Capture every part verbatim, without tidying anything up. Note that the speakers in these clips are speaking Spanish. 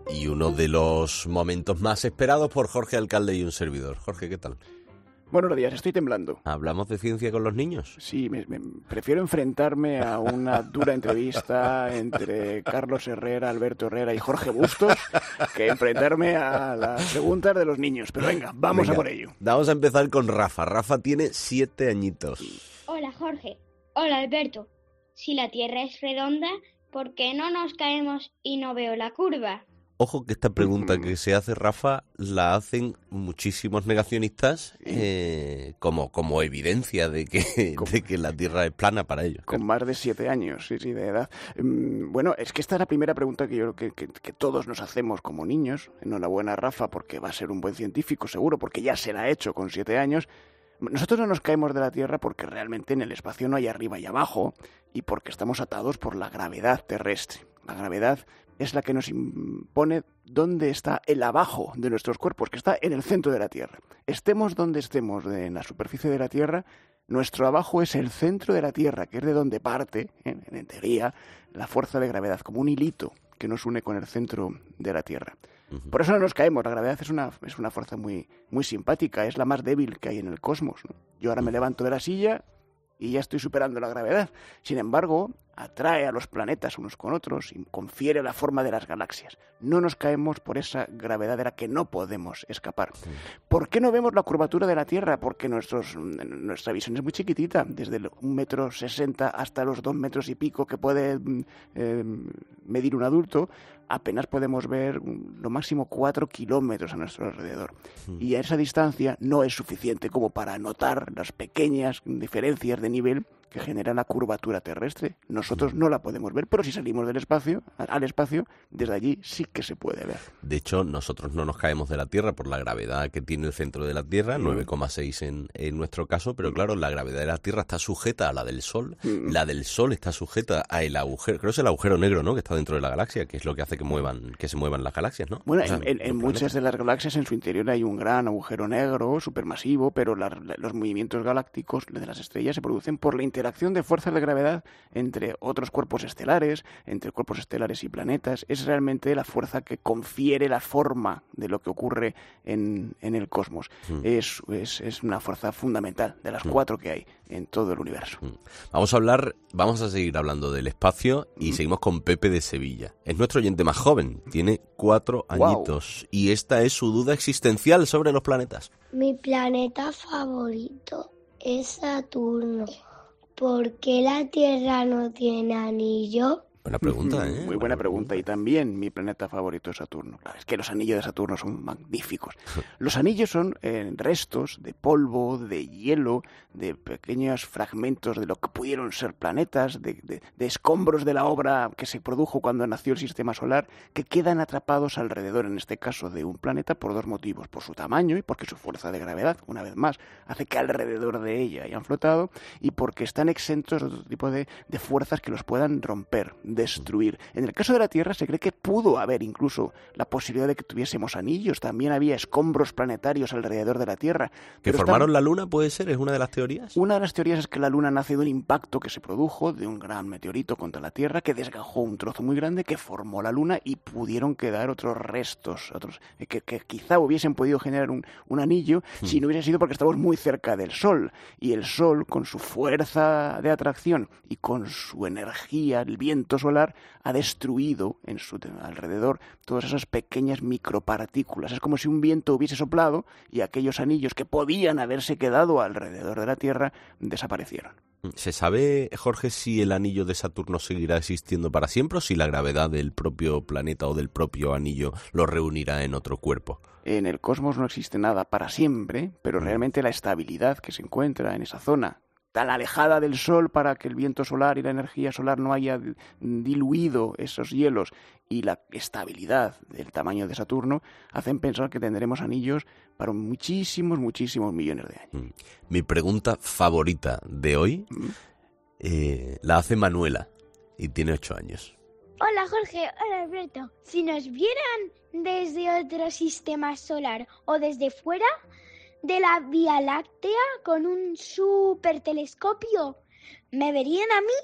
y uno de los momentos más esperados por Jorge Alcalde y un servidor. Jorge, ¿qué tal? Buenos días, estoy temblando. ¿Hablamos de ciencia con los niños? Sí, me, me, prefiero enfrentarme a una dura entrevista entre Carlos Herrera, Alberto Herrera y Jorge Bustos que enfrentarme a las preguntas de los niños. Pero venga, vamos venga, a por ello. Vamos a empezar con Rafa. Rafa tiene siete añitos. Hola, Jorge. Hola, Alberto. Si la Tierra es redonda, ¿por qué no nos caemos y no veo la curva? Ojo que esta pregunta que se hace Rafa la hacen muchísimos negacionistas eh, como, como evidencia de que, de que la Tierra es plana para ellos. Con más de siete años, sí, sí, de edad. Bueno, es que esta es la primera pregunta que yo que, que, que todos nos hacemos como niños. Enhorabuena, Rafa, porque va a ser un buen científico, seguro, porque ya se la ha hecho con siete años. Nosotros no nos caemos de la Tierra porque realmente en el espacio no hay arriba y abajo y porque estamos atados por la gravedad terrestre. La gravedad es la que nos impone dónde está el abajo de nuestros cuerpos, que está en el centro de la Tierra. Estemos donde estemos en la superficie de la Tierra, nuestro abajo es el centro de la Tierra, que es de donde parte, en, en teoría, la fuerza de gravedad, como un hilito que nos une con el centro de la Tierra. Uh-huh. Por eso no nos caemos. La gravedad es una, es una fuerza muy, muy simpática, es la más débil que hay en el cosmos, ¿no? Yo ahora me levanto de la silla y ya estoy superando la gravedad. Sin embargo, atrae a los planetas unos con otros y confiere la forma de las galaxias. No nos caemos por esa gravedad de la que no podemos escapar. ¿Por qué no vemos la curvatura de la Tierra? Porque nuestros, nuestra visión es muy chiquitita, desde el un metro sesenta hasta los dos metros y pico que puede eh, medir un adulto. Apenas podemos ver lo máximo cuatro kilómetros a nuestro alrededor. Mm. Y a esa distancia no es suficiente como para notar las pequeñas diferencias de nivel que genera la curvatura terrestre. Nosotros no la podemos ver, pero si salimos del espacio, al espacio, desde allí sí que se puede ver. De hecho, nosotros no nos caemos de la Tierra por la gravedad que tiene el centro de la Tierra, nueve coma seis en, en nuestro caso, pero claro, la gravedad de la Tierra está sujeta a la del Sol, la del Sol está sujeta al agujero, creo que es el agujero negro, ¿no?, que está dentro de la galaxia, que es lo que hace que muevan, que se muevan las galaxias, ¿no? Bueno, o sea, en, en, en muchas de las galaxias en su interior hay un gran agujero negro supermasivo, pero la, la, los movimientos galácticos de las estrellas se producen por la interacción de fuerzas de gravedad entre otros cuerpos estelares, entre cuerpos estelares y planetas. Es realmente la fuerza que confiere la forma de lo que ocurre en, en el cosmos. Mm. Es, es, es una fuerza fundamental de las mm. cuatro que hay en todo el universo. Mm. Vamos a hablar, vamos a seguir hablando del espacio y mm. seguimos con Pepe de Sevilla. Es nuestro oyente más joven, tiene cuatro añitos wow. y esta es su duda existencial sobre los planetas. Mi planeta favorito es Saturno. ¿Por qué la Tierra no tiene anillo? Buena pregunta, ¿eh? Muy buena pregunta. Y también mi planeta favorito es Saturno. Claro, es que los anillos de Saturno son magníficos. Los anillos son eh, restos de polvo, de hielo, de pequeños fragmentos de lo que pudieron ser planetas, de, de, de escombros de la obra que se produjo cuando nació el sistema solar, que quedan atrapados alrededor, en este caso, de un planeta por dos motivos. Por su tamaño y porque su fuerza de gravedad, una vez más, hace que alrededor de ella hayan flotado, y porque están exentos de otro tipo de, de fuerzas que los puedan romper, destruir. En el caso de la Tierra se cree que pudo haber incluso la posibilidad de que tuviésemos anillos, también había escombros planetarios alrededor de la Tierra. ¿Que formaron está... la Luna, puede ser? ¿Es una de las teorías? Una de las teorías es que la Luna nace de un impacto que se produjo de un gran meteorito contra la Tierra que desgajó un trozo muy grande que formó la Luna y pudieron quedar otros restos, otros que, que quizá hubiesen podido generar un, un anillo hmm. si no hubiese sido porque estamos muy cerca del Sol, y el Sol, con su fuerza de atracción y con su energía, el viento solar, ha destruido en su alrededor todas esas pequeñas micropartículas. Es como si un viento hubiese soplado y aquellos anillos que podían haberse quedado alrededor de la Tierra desaparecieron. ¿Se sabe, Jorge, si el anillo de Saturno seguirá existiendo para siempre o si la gravedad del propio planeta o del propio anillo lo reunirá en otro cuerpo? En el cosmos no existe nada para siempre, pero realmente la estabilidad que se encuentra en esa zona, tan alejada del Sol para que el viento solar y la energía solar no haya diluido esos hielos, y la estabilidad del tamaño de Saturno, hacen pensar que tendremos anillos para muchísimos, muchísimos millones de años. Mi pregunta favorita de hoy ¿Mm? eh, la hace Manuela y tiene ocho años. Hola Jorge, hola Alberto. Si nos vieran desde otro sistema solar o desde fuera de la Vía Láctea con un super telescopio, ¿me verían a mí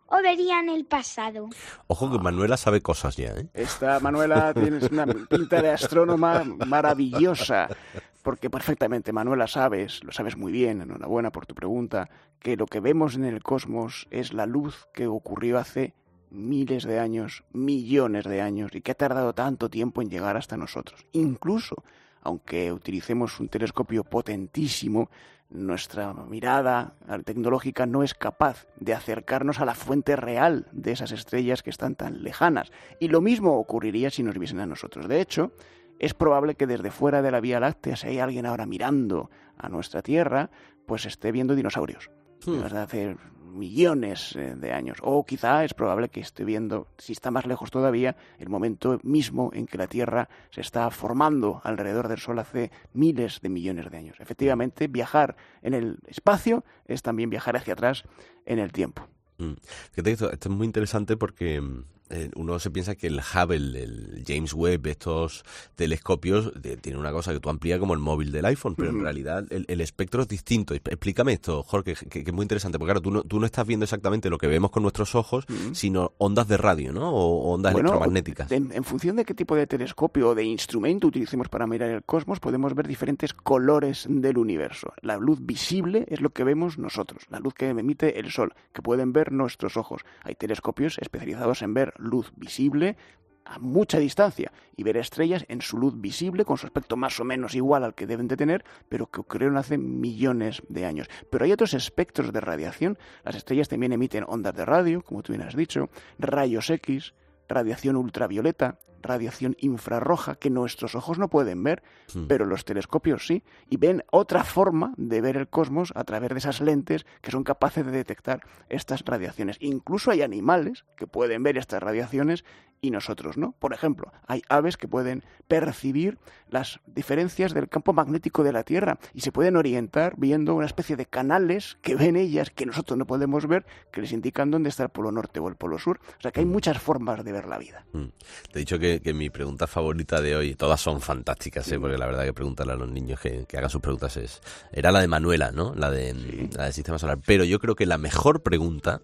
o verían el pasado? Ojo que Manuela sabe cosas ya, ¿eh? Esta Manuela tiene una pinta de astrónoma maravillosa, porque perfectamente, Manuela, sabes, lo sabes muy bien, enhorabuena por tu pregunta, que lo que vemos en el cosmos es la luz que ocurrió hace miles de años, millones de años, y que ha tardado tanto tiempo en llegar hasta nosotros. Incluso, aunque utilicemos un telescopio potentísimo, nuestra mirada tecnológica no es capaz de acercarnos a la fuente real de esas estrellas que están tan lejanas. Y lo mismo ocurriría si nos viesen a nosotros. De hecho, es probable que desde fuera de la Vía Láctea, si hay alguien ahora mirando a nuestra Tierra, pues esté viendo dinosaurios. Hmm. Desde hace millones de años. O quizá es probable que esté viendo, si está más lejos todavía, el momento mismo en que la Tierra se está formando alrededor del Sol hace miles de millones de años. Efectivamente, viajar en el espacio es también viajar hacia atrás en el tiempo. Mm. Fíjate, esto, esto es muy interesante porque eh, uno se piensa que el Hubble, el James Webb, estos telescopios, de, tienen una cosa que tú amplías como el móvil del iPhone, pero uh-huh. en realidad el, el espectro es distinto. Explícame esto, Jorge, que, que es muy interesante, porque claro, tú no, tú no estás viendo exactamente lo que vemos con nuestros ojos, uh-huh. sino ondas de radio, ¿no? O ondas bueno, electromagnéticas. En, en función de qué tipo de telescopio o de instrumento utilicemos para mirar el cosmos, podemos ver diferentes colores del universo. La luz visible es lo que vemos nosotros, la luz que emite el Sol, que pueden ver nuestros ojos. Hay telescopios especializados en ver luz visible a mucha distancia y ver estrellas en su luz visible con su aspecto más o menos igual al que deben de tener, pero que ocurrieron hace millones de años. Pero hay otros espectros de radiación. Las estrellas también emiten ondas de radio, como tú bien has dicho, rayos X, radiación ultravioleta, radiación infrarroja que nuestros ojos no pueden ver, sí. pero los telescopios sí, y ven otra forma de ver el cosmos a través de esas lentes que son capaces de detectar estas radiaciones. Incluso hay animales que pueden ver estas radiaciones y nosotros no. Por ejemplo, hay aves que pueden percibir las diferencias del campo magnético de la Tierra y se pueden orientar viendo una especie de canales que ven ellas que nosotros no podemos ver, que les indican dónde está el polo norte o el polo sur. O sea que hay muchas formas de ver la vida. Mm. Te he dicho que, que mi pregunta favorita de hoy, todas son fantásticas, ¿eh? Porque la verdad que preguntarle a los niños que, que hagan sus preguntas es... Era la de Manuela, ¿no? La de sí. la del sistema solar. Pero yo creo que la mejor pregunta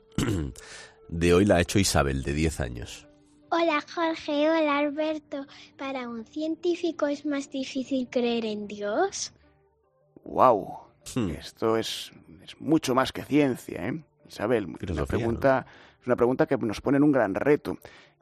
de hoy la ha hecho Isabel, de diez años. Hola Jorge, hola Alberto. ¿Para un científico es más difícil creer en Dios? ¡Wow! Hmm. Esto es, es mucho más que ciencia, ¿eh? Isabel, una pregunta, ¿no? Es una pregunta que nos pone en un gran reto.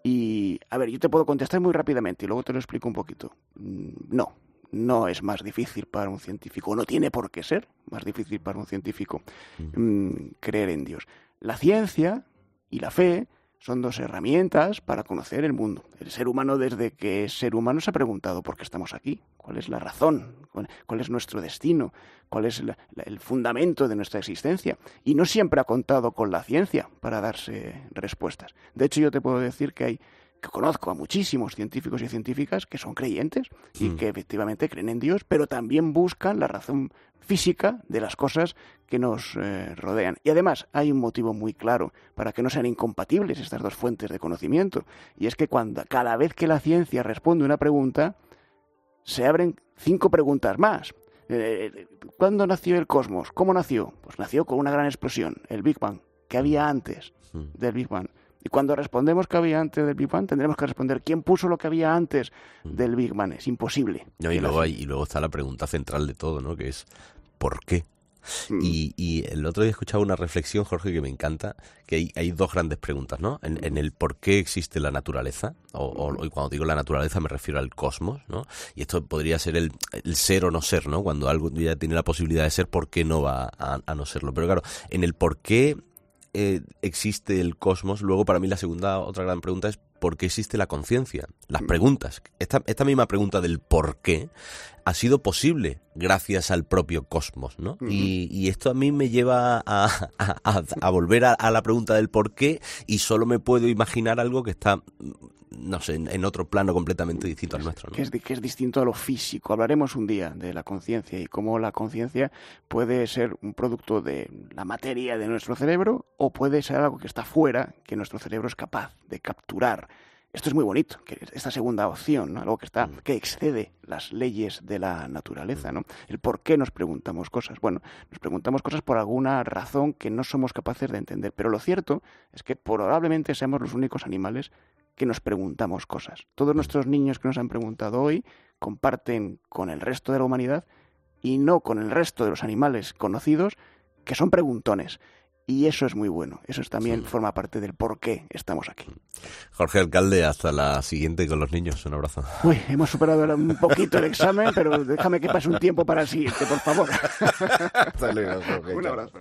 Y, a ver, yo te puedo contestar muy rápidamente y luego te lo explico un poquito. No, no es más difícil para un científico, no tiene por qué ser más difícil para un científico hmm. mmm, creer en Dios. La ciencia y la fe son dos herramientas para conocer el mundo. El ser humano, desde que es ser humano, se ha preguntado por qué estamos aquí, cuál es la razón, cuál, cuál es nuestro destino, cuál es la, la, el fundamento de nuestra existencia. Y no siempre ha contado con la ciencia para darse respuestas. De hecho, yo te puedo decir que hay que conozco a muchísimos científicos y científicas que son creyentes y mm. que efectivamente creen en Dios, pero también buscan la razón física de las cosas que nos eh, rodean. Y además hay un motivo muy claro para que no sean incompatibles estas dos fuentes de conocimiento, y es que cuando cada vez que la ciencia responde una pregunta, se abren cinco preguntas más. Eh, ¿Cuándo nació el cosmos? ¿Cómo nació? Pues nació con una gran explosión, el Big Bang. ¿Qué había antes mm. del Big Bang? Y cuando respondemos que había antes del Big Bang, tendremos que responder quién puso lo que había antes del Big Bang. Es imposible. No, y, luego hay, y luego está la pregunta central de todo, ¿no? Que es ¿por qué? Mm. Y, y el otro día escuchaba una reflexión, Jorge, que me encanta, que hay, hay dos grandes preguntas, ¿no? En, en el por qué existe la naturaleza, o, o y cuando digo la naturaleza me refiero al cosmos, ¿no? Y esto podría ser el, el ser o no ser, ¿no? Cuando algo ya tiene la posibilidad de ser, ¿por qué no va a, a no serlo? Pero claro, en el por qué Eh, existe el cosmos, luego para mí la segunda, otra gran pregunta es ¿por qué existe la conciencia? Las preguntas. Esta, esta misma pregunta del por qué ha sido posible gracias al propio cosmos, ¿no? Uh-huh. Y, y esto a mí me lleva a, a, a, a volver a, a la pregunta del por qué, y solo me puedo imaginar algo que está, no sé, en, en otro plano completamente distinto al nuestro, ¿no? Que es, que es distinto a lo físico. Hablaremos un día de la conciencia y cómo la conciencia puede ser un producto de la materia de nuestro cerebro o puede ser algo que está fuera, que nuestro cerebro es capaz de capturar Esto es muy bonito, que esta segunda opción, ¿no? Algo que está, que excede las leyes de la naturaleza, ¿no? El por qué nos preguntamos cosas. Bueno, nos preguntamos cosas por alguna razón que no somos capaces de entender. Pero lo cierto es que probablemente seamos los únicos animales que nos preguntamos cosas. Todos nuestros niños que nos han preguntado hoy comparten con el resto de la humanidad y no con el resto de los animales conocidos, que son preguntones. Y eso es muy bueno. Eso también sí. forma parte del por qué estamos aquí. Jorge Alcalde, hasta la siguiente con los niños. Un abrazo. Uy, hemos superado un poquito el examen, pero déjame que pase un tiempo para el siguiente, por favor. Hasta luego, Jorge. Un abrazo.